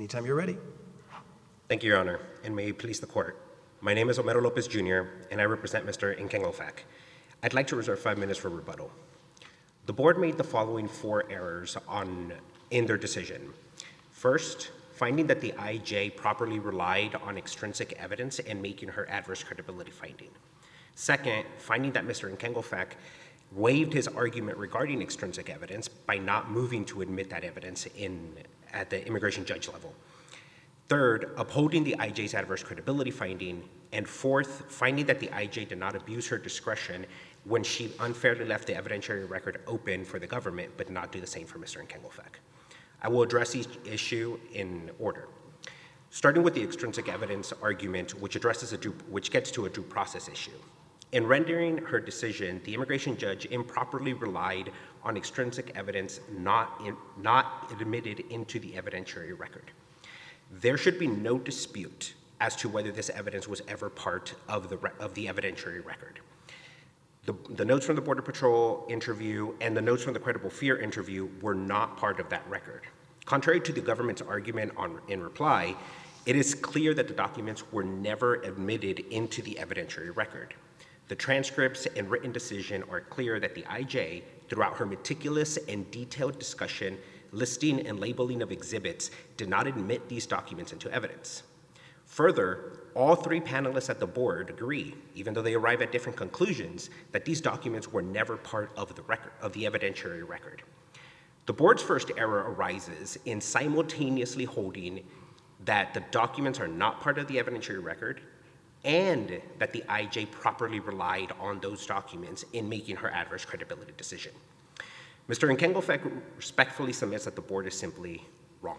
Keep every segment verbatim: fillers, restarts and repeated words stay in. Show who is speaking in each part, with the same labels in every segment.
Speaker 1: Anytime you're ready.
Speaker 2: Thank you, Your Honor, and may it please the Court. My name is Homero Lopez Junior, and I represent Mister Nkengofak. I'd like to reserve five minutes for rebuttal. The Board made the following four errors on, in their decision. First, finding that the I J properly relied on extrinsic evidence and making her adverse credibility finding. Second, finding that Mister Nkengofak waived his argument regarding extrinsic evidence by not moving to admit that evidence in, at the immigration judge level. Third, upholding the I J's adverse credibility finding. And fourth, finding that the I J did not abuse her discretion when she unfairly left the evidentiary record open for the government, but not do the same for Mister Nkengofak. I will address each issue in order. Starting with the extrinsic evidence argument, which addresses a due, which gets to a due process issue. In rendering her decision, the immigration judge improperly relied on extrinsic evidence not, in, not admitted into the evidentiary record. There should be no dispute as to whether this evidence was ever part of the, of the evidentiary record. The, the notes from the Border Patrol interview and the notes from the credible fear interview were not part of that record. Contrary to the government's argument on, in reply, it is clear that the documents were never admitted into the evidentiary record. The transcripts and written decision are clear that the I J, throughout her meticulous and detailed discussion, listing and labeling of exhibits, did not admit these documents into evidence. Further, all three panelists at the board agree, even though they arrive at different conclusions, that these documents were never part of the record, of the evidentiary record. The board's first error arises in simultaneously holding that the documents are not part of the evidentiary record and that the I J properly relied on those documents in making her adverse credibility decision. Mister Nkengofak respectfully submits that the board is simply wrong,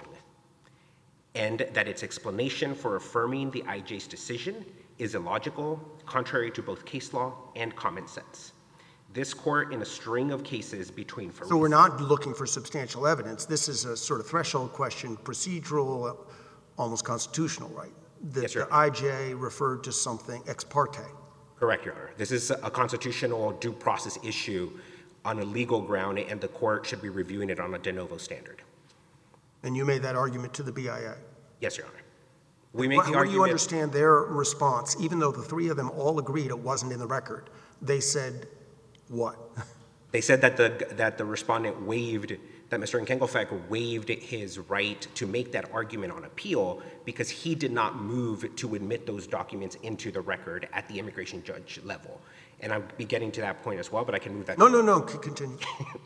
Speaker 2: and that its explanation for affirming the I J's decision is illogical, contrary to both case law and common sense. This court, in a string of cases between...
Speaker 1: So we're not looking for substantial evidence. This is a sort of threshold question, procedural, almost constitutional, right? That
Speaker 2: yes, sir.
Speaker 1: The I J referred to something ex parte.
Speaker 2: Correct, Your Honor. This is a constitutional due process issue on a legal ground, and the court should be reviewing it on a de novo standard.
Speaker 1: And you made that argument to the B I A?
Speaker 2: Yes, Your Honor. We make
Speaker 1: How
Speaker 2: the
Speaker 1: do
Speaker 2: argument...
Speaker 1: you understand their response, even though the three of them all agreed it wasn't in the record? They said what?
Speaker 2: They said that the, that the respondent waived, that Mister Nkengofak waived his right to make that argument on appeal because he did not move to admit those documents into the record at the immigration judge level. And I'll be getting to that point as well, but I can move that.
Speaker 1: No, no, no, continue.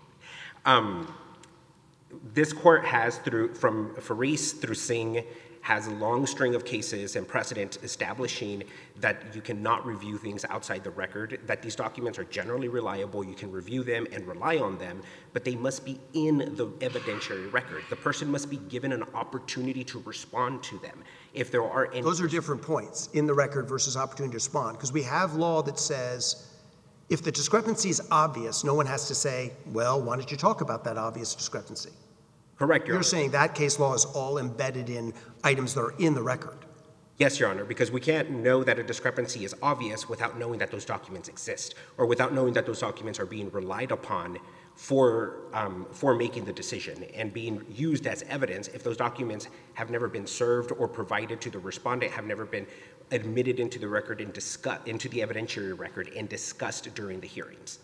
Speaker 2: um, this court has, through from Faris through Singh, has a long string of cases and precedent establishing that you cannot review things outside the record, that these documents are generally reliable, you can review them and rely on them, but they must be in the evidentiary record. The person must be given an opportunity to respond to them. If there are any...
Speaker 1: Those are different points, in the record versus opportunity to respond, because we have law that says if the discrepancy is obvious, no one has to say, well, why don't you talk about that obvious discrepancy?
Speaker 2: Correct, Your
Speaker 1: You're
Speaker 2: Honor.
Speaker 1: saying that case law is all embedded in items that are in the record.
Speaker 2: Yes, Your Honor, because we can't know that a discrepancy is obvious without knowing that those documents exist, or without knowing that those documents are being relied upon for, um, for making the decision and being used as evidence if those documents have never been served or provided to the respondent, have never been admitted into the record and discussed, into the evidentiary record and discussed during the hearings.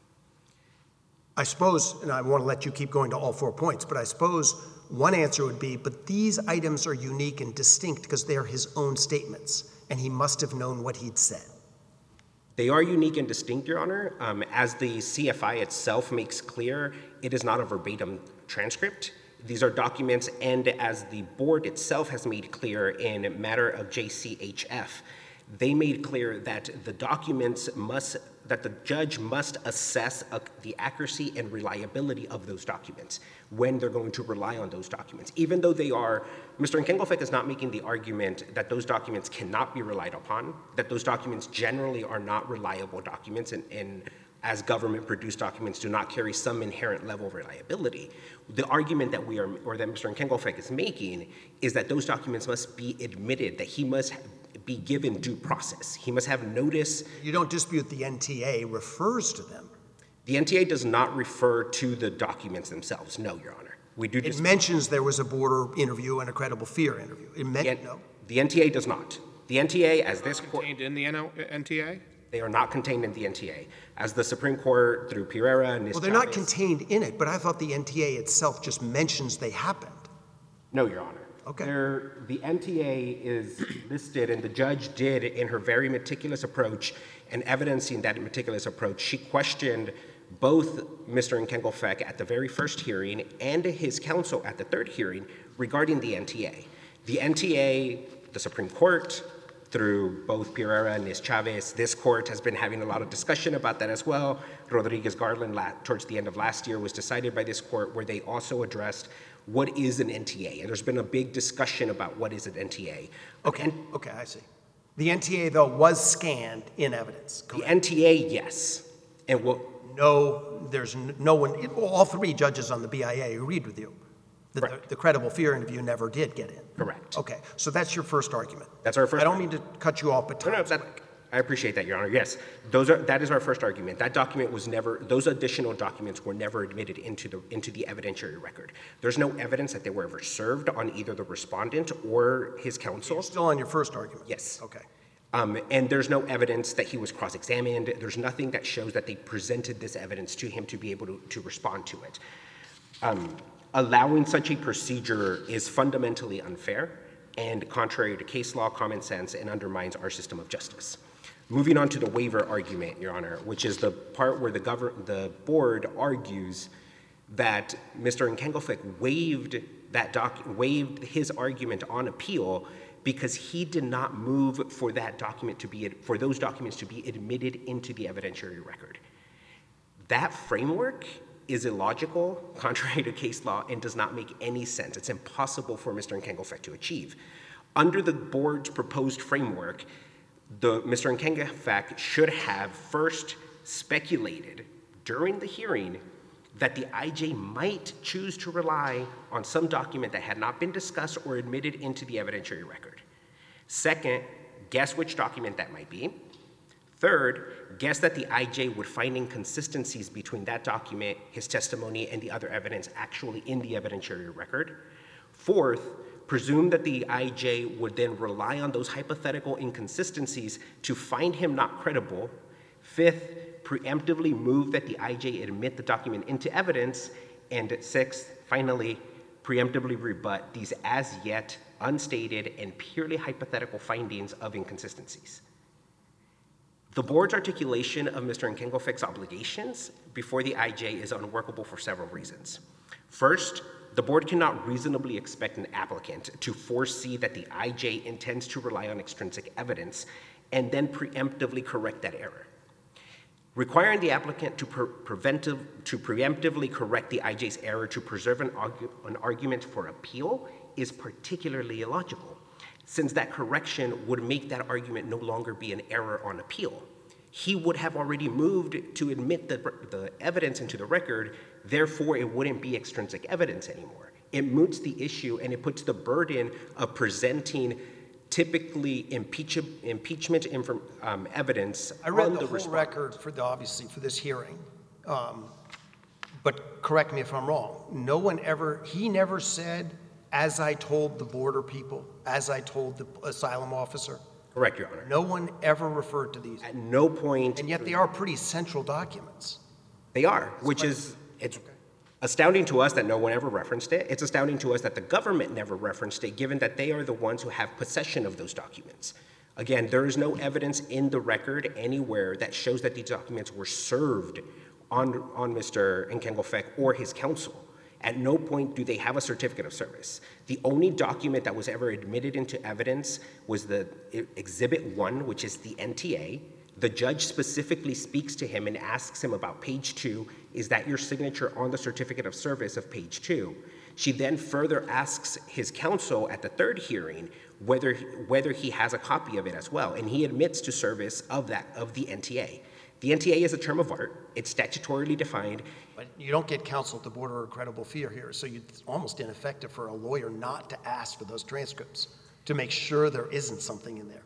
Speaker 1: I suppose, and I want to let you keep going to all four points, but I suppose one answer would be, but these items are unique and distinct because they are his own statements, and he must have known what he'd said.
Speaker 2: They are unique and distinct, Your Honor. Um, as the C F I itself makes clear, it is not a verbatim transcript. These are documents, and as the board itself has made clear in matter of J C H F, they made clear that the documents must, that the judge must assess uh, the accuracy and reliability of those documents when they're going to rely on those documents. Even though they are, Mister Nkengofak is not making the argument that those documents cannot be relied upon, that those documents generally are not reliable documents, and, and as government-produced documents do not carry some inherent level of reliability. The argument that we are, or that Mister Nkengofak is making, is that those documents must be admitted, that he must be given due process. He must have notice.
Speaker 1: You don't dispute the N T A refers to them.
Speaker 2: The N T A does not refer to the documents themselves, no, Your Honor. We do
Speaker 1: It
Speaker 2: just,
Speaker 1: mentions there was a border interview and a credible fear interview. It meant,
Speaker 2: the,
Speaker 1: no.
Speaker 2: the N T A does not. The N T A, as this court,
Speaker 3: Contained in the N T A?
Speaker 2: they are not contained in the N T A. As the Supreme Court, through Pereira and
Speaker 1: Well, they're not
Speaker 2: Chavez-
Speaker 1: contained in it, but I thought the N T A itself just mentions they happened.
Speaker 2: No, Your Honor.
Speaker 1: Okay.
Speaker 2: There, the N T A is listed, and the judge did, in her very meticulous approach, and evidencing that meticulous approach, she questioned both Mister Nkengelfek at the very first hearing and his counsel at the third hearing regarding the N T A. The N T A, the Supreme Court, through both Pereira and Miz Chavez, this court has been having a lot of discussion about that as well. Rodriguez Garland, la- towards the end of last year, was decided by this court where they also addressed what is an N T A. And there's been a big discussion about what is an N T A.
Speaker 1: Okay,
Speaker 2: And
Speaker 1: okay, I see. The N T A, though, was scanned in evidence,
Speaker 2: the
Speaker 1: correct?
Speaker 2: N T A, yes. And what,
Speaker 1: No, there's n- no one, it- all three judges on the B I A agreed with you. that the-
Speaker 2: Correct.
Speaker 1: The credible fear interview never did get in.
Speaker 2: correct.
Speaker 1: Okay, so that's your first argument.
Speaker 2: That's our first
Speaker 1: I don't mean to cut you off, but
Speaker 2: No, no,
Speaker 1: time's
Speaker 2: that,
Speaker 1: quick.
Speaker 2: I appreciate that, Your Honor. Yes, those are, that is our first argument. That document was never, those additional documents were never admitted into the, into the evidentiary record. There's no evidence that they were ever served on either the respondent or his counsel.
Speaker 1: Still on your first argument?
Speaker 2: Yes.
Speaker 1: Okay.
Speaker 2: Um, and there's no evidence that he was cross-examined. There's nothing that shows that they presented this evidence to him to be able to, to respond to it. Um, allowing such a procedure is fundamentally unfair and contrary to case law, common sense, and undermines our system of justice. Moving on to the waiver argument, Your Honor, which is the part where the, govern- the board argues that Mister Nkengelfek waived that doc- waived his argument on appeal because he did not move for that document to be for those documents to be admitted into the evidentiary record. That framework is illogical, contrary to case law, and does not make any sense. It's impossible for Mister Nkengelfek to achieve. Under the board's proposed framework, the Mister Nkengelfek should have first speculated during the hearing that the I J might choose to rely on some document that had not been discussed or admitted into the evidentiary record. Second, guess which document that might be. Third, guess that the I J would find inconsistencies between that document, his testimony, and the other evidence actually in the evidentiary record. Fourth, presume that the I J would then rely on those hypothetical inconsistencies to find him not credible. Fifth, preemptively move that the I J admit the document into evidence. And sixth, finally, preemptively rebut these as yet unstated and purely hypothetical findings of inconsistencies. The board's articulation of Mister Nkengelfek's obligations before the I J is unworkable for several reasons. First, the board cannot reasonably expect an applicant to foresee that the I J intends to rely on extrinsic evidence and then preemptively correct that error. Requiring the applicant to, pre- preventive, to preemptively correct the I J's error to preserve an, argu- an argument for appeal is particularly illogical, since that correction would make that argument no longer be an error on appeal. He would have already moved to admit the, the evidence into the record, therefore it wouldn't be extrinsic evidence anymore. It moots the issue and it puts the burden of presenting typically impeach, impeachment inform, um, evidence
Speaker 1: I read
Speaker 2: on
Speaker 1: the
Speaker 2: the
Speaker 1: whole
Speaker 2: respondent.
Speaker 1: record for the, obviously, for this hearing. Um, But correct me if I'm wrong. No one ever, he never said, as I told the border people, as I told the asylum officer.
Speaker 2: Correct, Your Honor.
Speaker 1: No one ever referred to these.
Speaker 2: At no point.
Speaker 1: And yet they are pretty central documents.
Speaker 2: They are, which
Speaker 1: quite-
Speaker 2: is, it's astounding to us that no one ever referenced it. It's astounding to us that the government never referenced it, given that they are the ones who have possession of those documents. Again, there is no evidence in the record anywhere that shows that these documents were served on, on Mister Nkengelfek or his counsel. At no point do they have a certificate of service. The only document that was ever admitted into evidence was the Exhibit one, which is the N T A. The judge specifically speaks to him and asks him about page two, is that your signature on the certificate of service of page two? She then further asks his counsel at the third hearing whether, whether he has a copy of it as well, and he admits to service of that, of the N T A. The N T A is a term of art. It's statutorily defined.
Speaker 1: But you don't get counsel at the border or credible fear here, so it's almost ineffective for a lawyer not to ask for those transcripts to make sure there isn't something in there.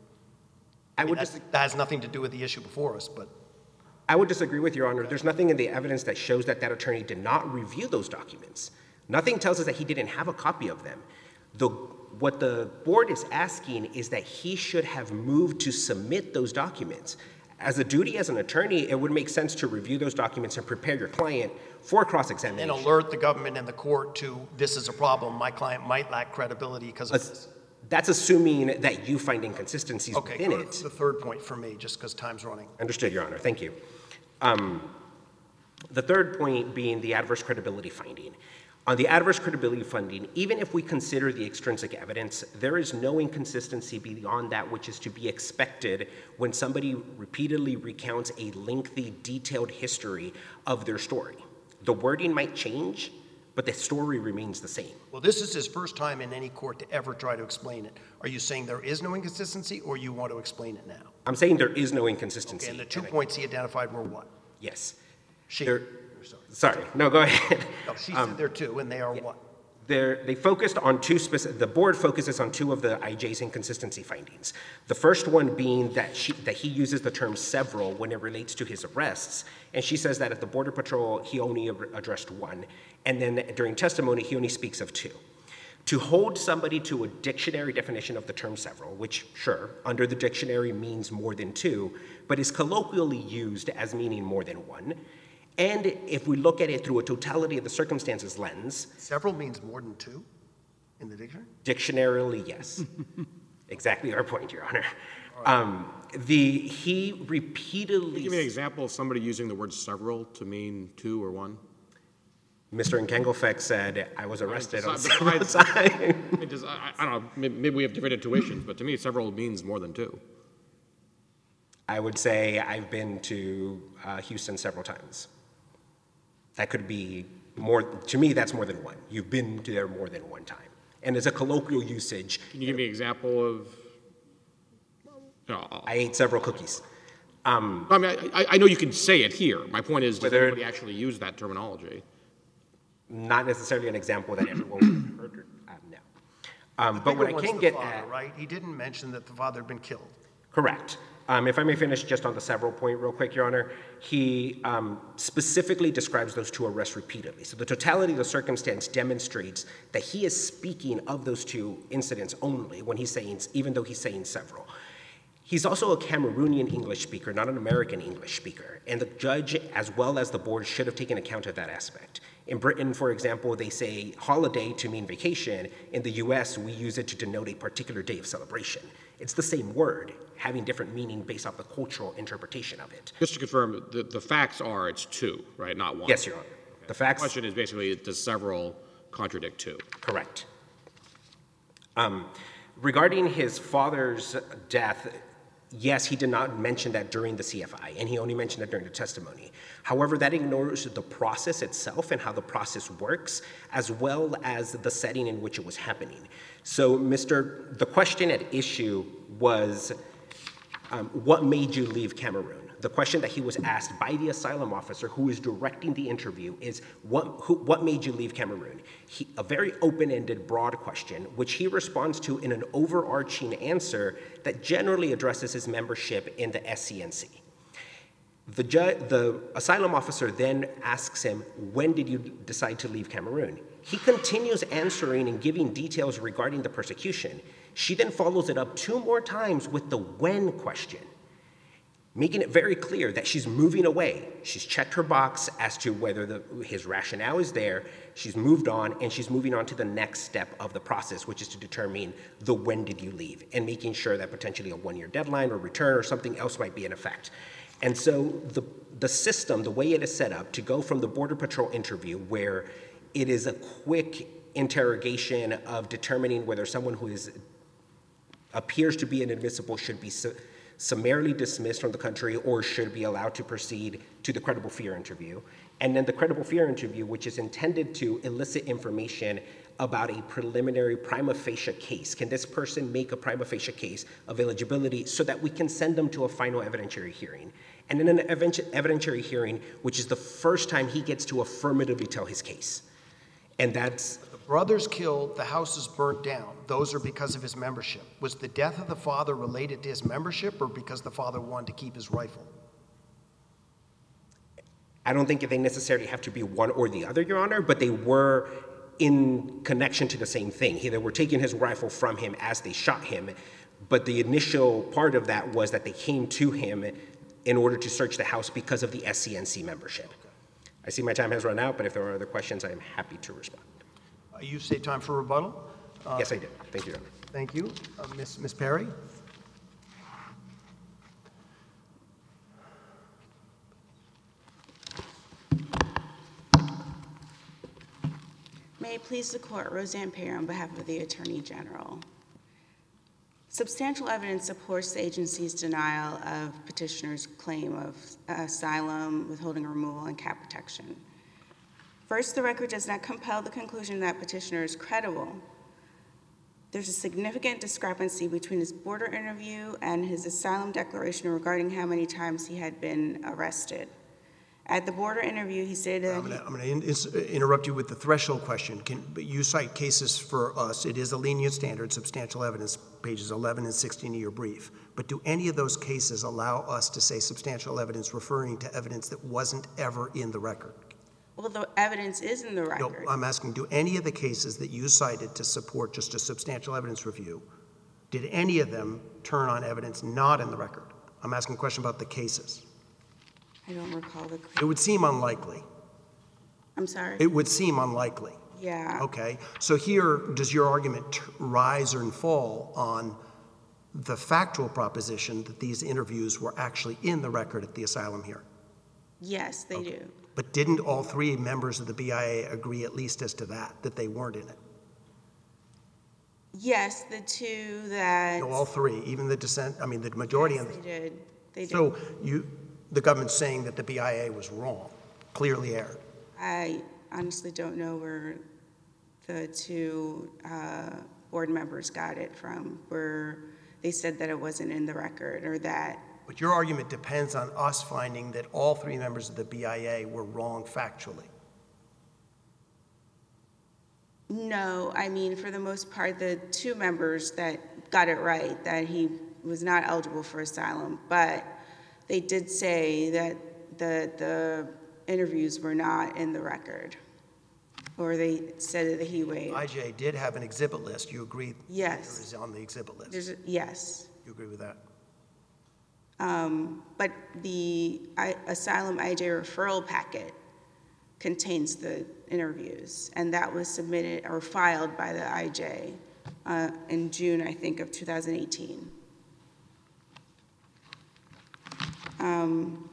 Speaker 2: I would,
Speaker 1: That's-
Speaker 2: dis-
Speaker 1: that has nothing to do with the issue before us, but
Speaker 2: I would disagree with Your Honor. There's nothing in the evidence that shows that that attorney did not review those documents. Nothing tells us that he didn't have a copy of them. The, what the board is asking is that he should have moved to submit those documents. As a duty as an attorney, it would make sense to review those documents and prepare your client for cross-examination.
Speaker 1: And alert the government and the court to this is a problem. My client might lack credibility because of this.
Speaker 2: That's assuming that you find inconsistencies
Speaker 1: Okay,
Speaker 2: within
Speaker 1: go
Speaker 2: it.
Speaker 1: to the third point for me, just because time's running.
Speaker 2: Understood, Your Honor. Thank you. Um, the third point being the adverse credibility finding. On the adverse credibility finding, even if we consider the extrinsic evidence, there is no inconsistency beyond that which is to be expected when somebody repeatedly recounts a lengthy, detailed history of their story. The wording might change, but the story remains the same.
Speaker 1: Well, this is his first time in any court to ever try to explain it. Are you saying there is no inconsistency, or you want to explain it now?
Speaker 2: I'm saying there is no inconsistency.
Speaker 1: Okay, and the two
Speaker 2: and I-
Speaker 1: points he identified were what?
Speaker 2: Yes.
Speaker 1: She.
Speaker 2: There-
Speaker 1: Sorry.
Speaker 2: Sorry, no, go ahead.
Speaker 1: No, she
Speaker 2: Um,
Speaker 1: said there too, and they are what?
Speaker 2: They're, they focused on two specific, the board focuses on two of the I J's inconsistency findings. The first one being that, she, that he uses the term several when it relates to his arrests, and she says that at the Border Patrol, he only ad- addressed one, and then during testimony, he only speaks of two. To hold somebody to a dictionary definition of the term several, which, sure, under the dictionary means more than two, but is colloquially used as meaning more than one, and if we look at it through a totality of the circumstances lens,
Speaker 1: Several means more than two in the dictionary?
Speaker 2: dictionarily, yes. Exactly our point, Your Honor. Um, the, he repeatedly...
Speaker 3: Give me an example of somebody using the word several to mean two or one.
Speaker 2: Mister Nkengelfek said, I was arrested on
Speaker 3: Besides-
Speaker 2: several
Speaker 3: besides-
Speaker 2: times.
Speaker 3: I, mean, does- I, I don't know, maybe, maybe we have different intuitions, but to me, several means more than two.
Speaker 2: I would say I've been to uh, Houston several times. That could be more, to me, that's more than one. You've been to there more than one time. And as a colloquial usage,
Speaker 3: Can you give me an example of? You know,
Speaker 2: I ate several cookies. Um,
Speaker 3: I mean, I, I know you can say it here. My point is, does
Speaker 2: Whether-
Speaker 3: anybody actually use that terminology?
Speaker 2: not necessarily an example that everyone would have heard, uh, no. Um, but what I
Speaker 1: Bigger one's
Speaker 2: can
Speaker 1: the
Speaker 2: get
Speaker 1: father,
Speaker 2: at,
Speaker 1: right? He didn't mention that the father had been killed.
Speaker 2: correct. Um, if I may finish just on the several point real quick, Your Honor, he um, specifically describes those two arrests repeatedly. So the totality of the circumstance demonstrates that he is speaking of those two incidents only when he's saying, even though he's saying several. He's also a Cameroonian English speaker, not an American English speaker, and the judge, as well as the board, should have taken account of that aspect. In Britain, for example, they say holiday to mean vacation. In the U S, we use it to denote a particular day of celebration. It's the same word, having different meaning based off the cultural interpretation of it.
Speaker 3: Just to confirm, the, the facts are it's two, right, not one?
Speaker 2: Yes, Your Honor. The
Speaker 3: The
Speaker 2: facts,
Speaker 3: question is basically, does several contradict two?
Speaker 2: correct. Um, regarding his father's death, yes, he did not mention that during the C F I, and he only mentioned it during the testimony. However, that ignores the process itself and how the process works, as well as the setting in which it was happening. So, Mister the question at issue was, um, what made you leave Cameroon? The question that he was asked by the asylum officer who is directing the interview is, what, who, what made you leave Cameroon? He, a very open-ended, broad question, which he responds to in an overarching answer that generally addresses his membership in the S C N C. The, ju- the asylum officer then asks him, when did you decide to leave Cameroon? He continues answering and giving details regarding the persecution. She then follows it up two more times with the when question, making it very clear that she's moving away. She's checked her box as to whether the, his rationale is there, she's moved on, and she's moving on to the next step of the process, which is to determine the when did you leave, and making sure that potentially a one-year deadline or return or something else might be in effect. And so the, the system, the way it is set up to go from the Border Patrol interview, where it is a quick interrogation of determining whether someone who is appears to be inadmissible should be su- summarily dismissed from the country or should be allowed to proceed to the credible fear interview. And then the credible fear interview, which is intended to elicit information about a preliminary prima facie case. Can this person make a prima facie case of eligibility so that we can send them to a final evidentiary hearing? And in an evidentiary hearing, which is the first time he gets to affirmatively tell his case. And that's
Speaker 1: The brothers killed, the house is burnt down. Those are because of his membership. Was the death of the father related to his membership or because the father wanted to keep his rifle?
Speaker 2: I don't think they necessarily have to be one or the other, Your Honor, but they were in connection to the same thing. He, they were taking his rifle from him as they shot him, but the initial part of that was that they came to him in order to search the house because of the S C N C membership. I see my time has run out, but if there are other questions, I am happy to respond.
Speaker 1: Uh, You say time for rebuttal? Uh,
Speaker 2: Yes, I did. Thank you, Your Honor.
Speaker 1: Thank you. Uh, Miz Miz Perry?
Speaker 4: May it please the Court, Roseanne Perry on behalf of the Attorney General. Substantial evidence supports the agency's denial of petitioner's claim of asylum, withholding removal, and cap protection. First, the record does not compel the conclusion that petitioner is credible. There's a significant discrepancy between his border interview and his asylum declaration regarding how many times he had been arrested. At the border interview, he stated that
Speaker 1: I'm going to I'm going to interrupt you with the threshold question. Can, but you cite cases for us. It is a lenient standard, substantial evidence, pages eleven and sixteen of your brief. But do any of those cases allow us to say substantial evidence referring to evidence that wasn't ever in the record?
Speaker 4: well, the evidence is in the
Speaker 1: No,
Speaker 4: record.
Speaker 1: I'm asking, do any of the cases that you cited to support just a substantial evidence review, did any of them turn on evidence not in the record? I'm asking a question about the cases.
Speaker 4: I don't recall the.
Speaker 1: It would seem unlikely.
Speaker 4: I'm sorry.
Speaker 1: It would seem unlikely.
Speaker 4: Yeah.
Speaker 1: Okay, so here, does your argument t- rise or fall on the factual proposition that these interviews were actually in the record at the asylum hearing?
Speaker 4: Yes, they do.
Speaker 1: But didn't all three members of the B I A agree at least as to that, that they weren't in it?
Speaker 4: Yes, the two that.
Speaker 1: No, all three, even the dissent, I mean, the majority
Speaker 4: Yes,
Speaker 1: of
Speaker 4: they did. They did.
Speaker 1: So you, the government's saying that the B I A was wrong, clearly erred.
Speaker 4: I honestly don't know where the two uh, board members got it from, where they said that it wasn't in the record or that.
Speaker 1: But your argument depends on us finding that all three members of the B I A were wrong factually.
Speaker 4: No, I mean, for the most part, the two members that got it right, that he was not eligible for asylum, but they did say that the, the interviews were not in the record, or they said that he waived.
Speaker 1: I J did have an exhibit list. You agree?
Speaker 4: Yes.
Speaker 1: It was on the exhibit list.
Speaker 4: There's a, yes.
Speaker 1: You agree with that?
Speaker 4: Um, but the I, asylum I J referral packet contains the interviews, and that was submitted or filed by the I J uh, in June, I think, of two thousand eighteen. Um,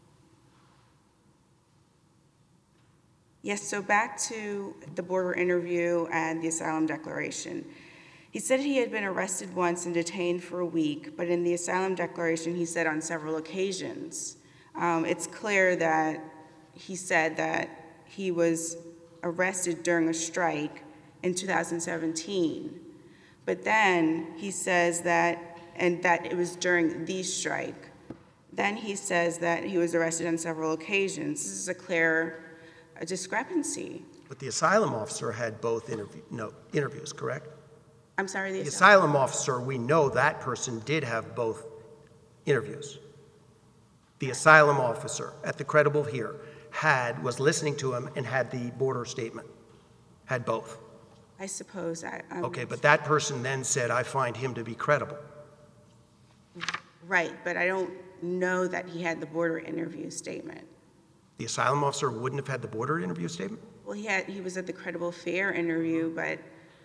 Speaker 4: yes, so back to the border interview and the asylum declaration. He said he had been arrested once and detained for a week, but in the asylum declaration, he said on several occasions. Um, it's clear that he said that he was arrested during a strike in two thousand seventeen. But then he says that, and that it was during the strike. Then he says that he was arrested on several occasions. This is a clear uh, discrepancy.
Speaker 1: But the asylum officer had both interview, no, interviews, correct?
Speaker 4: I'm sorry, the
Speaker 1: The
Speaker 4: asylum.
Speaker 1: asylum officer, we know that person did have both interviews. The asylum officer at the credible here had, was listening to him and had the border statement, had both.
Speaker 4: I suppose I. I'm
Speaker 1: Okay, but that person then said, I find him to be credible.
Speaker 4: Right, but I don't know that he had the border interview statement.
Speaker 1: The asylum officer wouldn't have had the border interview statement?
Speaker 4: Well, he had, he was at the credible fear interview, but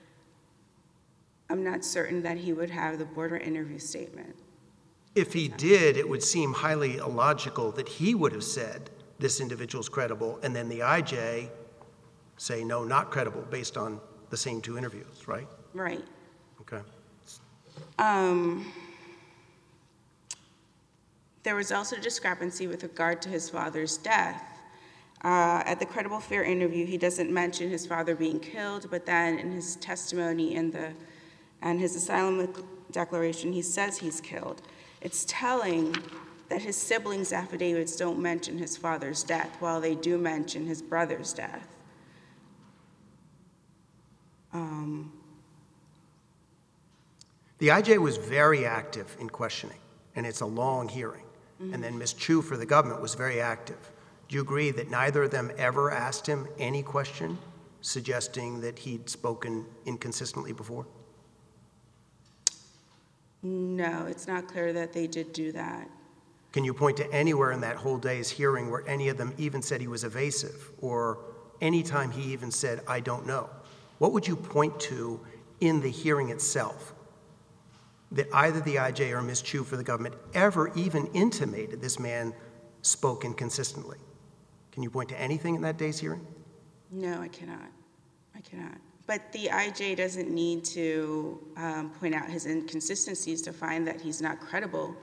Speaker 4: I'm not certain that he would have the border interview statement.
Speaker 1: If he did, it would seem highly illogical that he would have said this individual's credible, and then the I J say, no, not credible, based on the same two interviews, right?
Speaker 4: Right.
Speaker 1: Okay.
Speaker 4: Um, there was also discrepancy with regard to his father's death. Uh, at the credible fear interview, he doesn't mention his father being killed, but then in his testimony in the and his asylum declaration, he says he's killed. It's telling that his siblings' affidavits don't mention his father's death, while they do mention his brother's death. Um,
Speaker 1: The I J was very active in questioning, and it's a long hearing. Mm-hmm. And then Miz Chu for the government was very active. Do you agree that neither of them ever asked him any question suggesting that he'd spoken inconsistently before?
Speaker 4: No, it's not clear that they did do that.
Speaker 1: Can you point to anywhere in that whole day's hearing where any of them even said he was evasive, or any time he even said, I don't know? What would you point to in the hearing itself that either the I J or Miz Chu for the government ever even intimated this man spoke inconsistently? Can you point to anything in that day's hearing?
Speaker 4: No, I cannot. I cannot. But the I J doesn't need to um, point out his inconsistencies to find that he's not credible.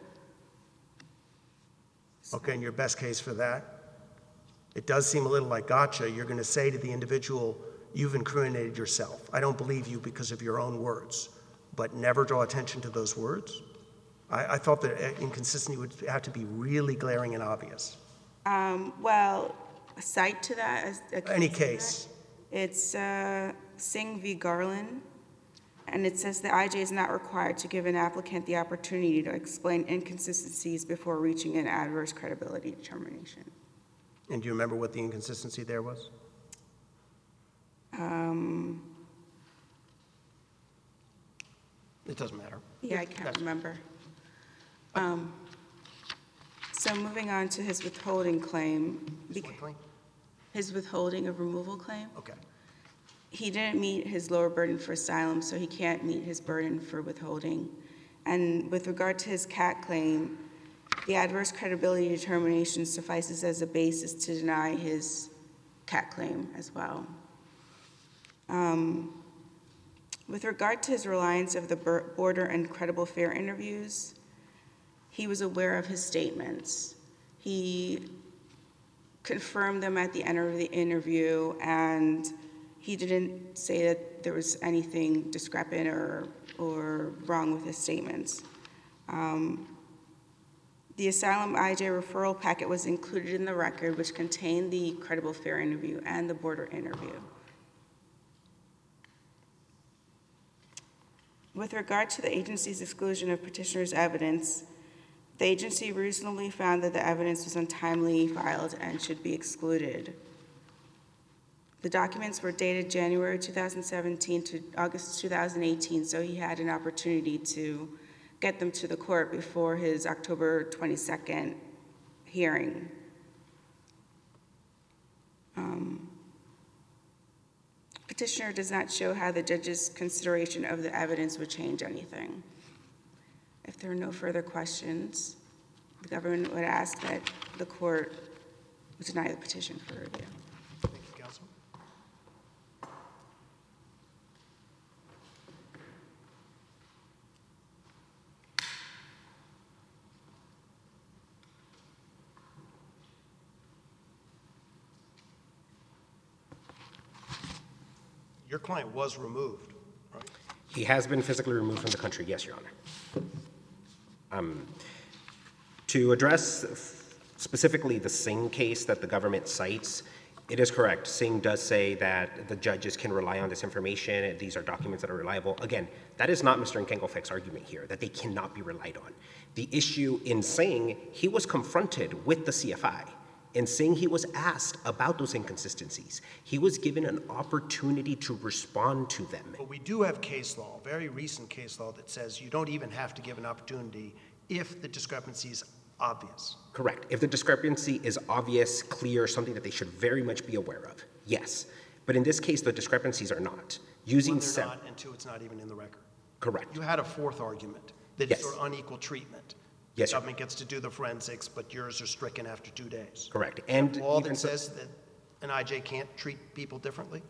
Speaker 1: Okay, and your best case for that? It does seem a little like gotcha. You're going to say to the individual, you've incriminated yourself. I don't believe you because of your own words, but never draw attention to those words? I, I thought that inconsistency would have to be really glaring and obvious.
Speaker 4: Um, well, a cite to that? A, a
Speaker 1: Any
Speaker 4: to
Speaker 1: case.
Speaker 4: that, It's uh, Singh v. Garland, and it says the I J is not required to give an applicant the opportunity to explain inconsistencies before reaching an adverse credibility determination.
Speaker 1: And do you remember what the inconsistency there was?
Speaker 4: Um,
Speaker 1: It doesn't matter.
Speaker 4: yeah, I can't
Speaker 1: That's-
Speaker 4: remember. Um, so moving on to his withholding claim,
Speaker 1: Just one claim?
Speaker 4: his withholding of removal claim.
Speaker 1: Okay.
Speaker 4: He didn't meet his lower burden for asylum, so he can't meet his burden for withholding. And with regard to his C A T claim, the adverse credibility determination suffices as a basis to deny his C A T claim as well. Um, with regard to his reliance of the border and credible fair interviews, he was aware of his statements. He confirmed them at the end of the interview, and he didn't say that there was anything discrepant or, or wrong with his statements. Um, the asylum I J referral packet was included in the record, which contained the credible fair interview and the border interview. With regard to the agency's exclusion of petitioner's evidence, the agency reasonably found that the evidence was untimely filed and should be excluded. The documents were dated January two thousand seventeen to August two thousand eighteen, so he had an opportunity to get them to the court before his October twenty-second hearing. Um, petitioner does not show how the judge's consideration of the evidence would change anything. If there are no further questions, the government would ask that the court deny the petition for review.
Speaker 1: Thank you, counsel. Your client was removed, right?
Speaker 2: He has been physically removed from the country, yes, Your Honor. Um, to address specifically the Singh case that the government cites, it is correct. Singh does say that the judges can rely on this information. These are documents that are reliable. Again, that is not Mister Nkengofek's argument here, that they cannot be relied on. The issue in Singh, he was confronted with the C F I. In Singh, he was asked about those inconsistencies. He was given an opportunity to respond to them.
Speaker 1: But we do have case law, very recent case law, that says you don't even have to give an opportunity if the discrepancy is obvious.
Speaker 2: Correct. If the discrepancy is obvious, clear, something that they should very much be aware of, yes. But in this case, the discrepancies are not. Using
Speaker 1: One, they're
Speaker 2: se-
Speaker 1: not, and two, it's not even in the record.
Speaker 2: Correct.
Speaker 1: You had a fourth argument, that
Speaker 2: Yes.
Speaker 1: it's sort of unequal treatment.
Speaker 2: Yes,
Speaker 1: The
Speaker 2: sir.
Speaker 1: government gets to do the forensics, but yours are stricken after two days.
Speaker 2: Correct. And
Speaker 1: Law
Speaker 2: even
Speaker 1: that
Speaker 2: so-
Speaker 1: says that an I J can't treat people differently?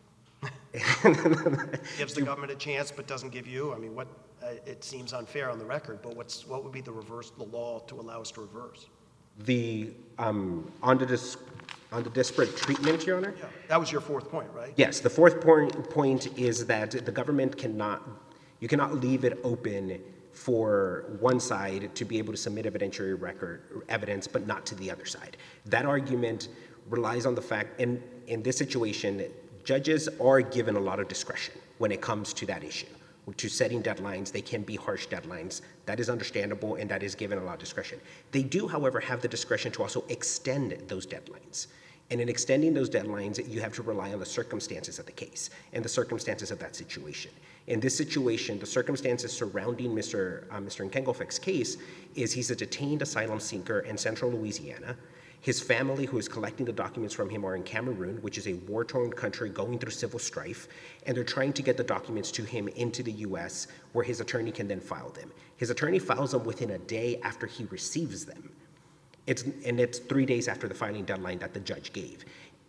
Speaker 1: Gives the government a chance but doesn't give you? I mean, what, uh, it seems unfair on the record, but what's, what would be the reverse, the law to allow us to reverse?
Speaker 2: the um, on the dis- on the disparate treatment, Your Honor.
Speaker 1: Yeah, that was your fourth point, right?
Speaker 2: Yes. The fourth point point is that the government cannot, you cannot leave it open for one side to be able to submit evidentiary record evidence, but not to the other side. That argument relies on the fact, in in this situation, judges are given a lot of discretion when it comes to that issue. To setting deadlines, they can be harsh deadlines. That is understandable, and that is given a lot of discretion. They do, however, have the discretion to also extend those deadlines. And in extending those deadlines, you have to rely on the circumstances of the case and the circumstances of that situation. In this situation, the circumstances surrounding Mister Uh, Mister Nkengelfek's case is he's a detained asylum seeker in central Louisiana. His family, who is collecting the documents from him, are in Cameroon, which is a war-torn country going through civil strife, and they're trying to get the documents to him into the U S, where his attorney can then file them. His attorney files them within a day after he receives them. It's, and it's three days after the filing deadline that the judge gave.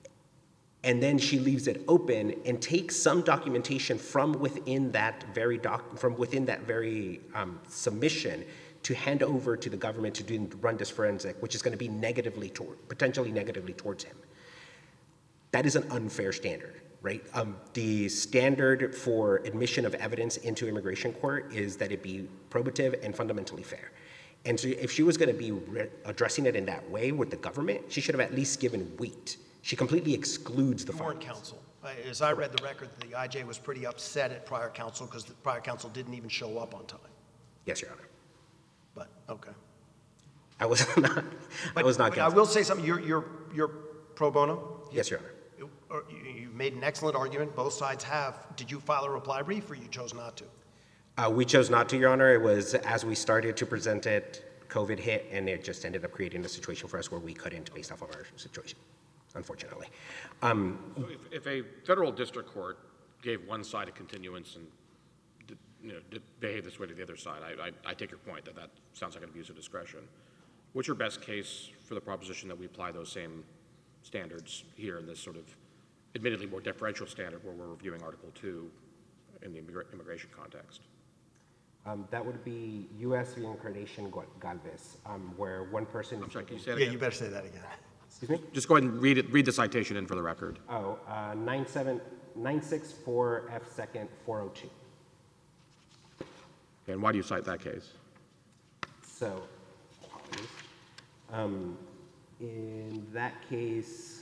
Speaker 2: And then she leaves it open and takes some documentation from within that very doc, from within that very um, submission to hand over to the government to do, run this forensic, which is going to be negatively toward, potentially negatively towards him. That is an unfair standard, right? Um, the standard for admission of evidence into immigration court is that it be probative and fundamentally fair. And so if she was going to be re- addressing it in that way with the government, she should have at least given weight. She completely excludes the
Speaker 1: You weren't
Speaker 2: findings.
Speaker 1: counsel. I- As I read the record, the I J was pretty upset at prior counsel because the prior counsel didn't even show up on time.
Speaker 2: Yes, Your Honor.
Speaker 1: But, okay.
Speaker 2: I was not, I
Speaker 1: But-
Speaker 2: was not
Speaker 1: but I
Speaker 2: counsel.
Speaker 1: will say something, you're, you're, you're pro bono?
Speaker 2: Yes, Your Honor.
Speaker 1: You- or You you made an excellent argument, both sides have. Did you file a reply brief or you chose not to?
Speaker 2: Uh, we chose not to, Your Honor. It was as we started to present it, COVID hit, and it just ended up creating a situation for us where we couldn't based off of our situation, unfortunately. Um,
Speaker 3: So if, if a federal district court gave one side a continuance and did, you know, did behave this way to the other side, I, I, I take your point that that sounds like an abuse of discretion. What's your best case for the proposition that we apply those same standards here in this sort of admittedly more deferential standard where we're reviewing Article two in the immigra- immigration context?
Speaker 2: um, that would be U S v. Encarnacion Galvez, um, where one person.
Speaker 3: I'm sorry, can you say that
Speaker 1: Yeah,
Speaker 3: again?
Speaker 1: you better say that again.
Speaker 2: Excuse me?
Speaker 3: Just go ahead and read it, read the citation in for the record.
Speaker 2: Oh, uh, nine seven nine six four F second four oh two.
Speaker 3: And why do you cite that case?
Speaker 2: So, apologies. Um, in that case,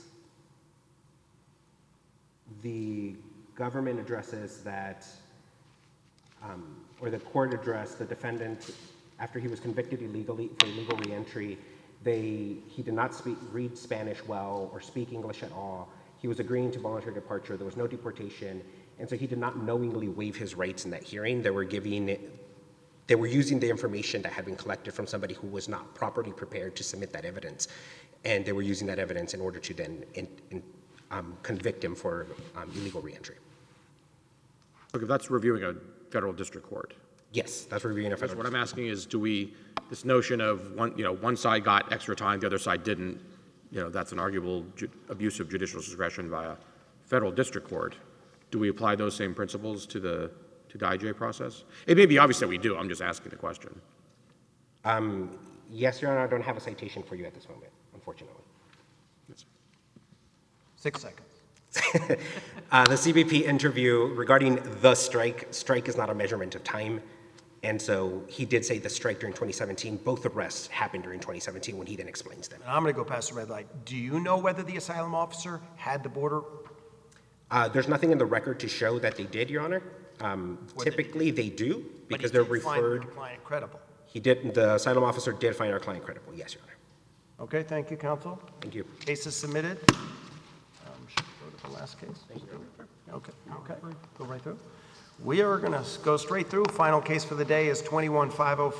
Speaker 2: the government addresses that, um, or the court addressed the defendant after he was convicted illegally for illegal reentry. They, he did not speak, read Spanish well or speak English at all. He was agreeing to voluntary departure. There was no deportation, and so he did not knowingly waive his rights in that hearing. They were giving, they were using the information that had been collected from somebody who was not properly prepared to submit that evidence, and they were using that evidence in order to then in, in, um, convict him for um, illegal reentry.
Speaker 3: Okay, that's reviewing a federal district court.
Speaker 2: Yes, that's reviewing a
Speaker 3: Because
Speaker 2: federal.
Speaker 3: what I'm asking is, do we, this notion of one, you know, one side got extra time, the other side didn't, you know, that's an arguable ju- abuse of judicial discretion by a federal district court. Do we apply those same principles to the, to the I J process? It may be obvious that we do, I'm just asking the question.
Speaker 2: Um, yes, Your Honor, I don't have a citation for you at this moment, unfortunately.
Speaker 1: Six seconds.
Speaker 2: Uh, the C B P interview regarding the strike, strike is not a measurement of time. And so he did say the strike during twenty seventeen, both arrests happened during twenty seventeen when he then explains them.
Speaker 1: And I'm going to go past the red light. Do you know whether the asylum officer had the border?
Speaker 2: Uh, there's nothing in the record to show that they did, Your Honor. Um,
Speaker 1: What did-
Speaker 2: typically they do
Speaker 1: But
Speaker 2: because
Speaker 1: he
Speaker 2: they're
Speaker 1: did find
Speaker 2: referred.
Speaker 1: your client credible.
Speaker 2: He did, the asylum officer did find our client credible. Yes, Your Honor.
Speaker 1: Okay, thank you, counsel.
Speaker 2: Thank you.
Speaker 1: Case is submitted. Um, should we go to the last case? Okay, okay, go right through. We are going to go straight through. Final case for the day is twenty-one five oh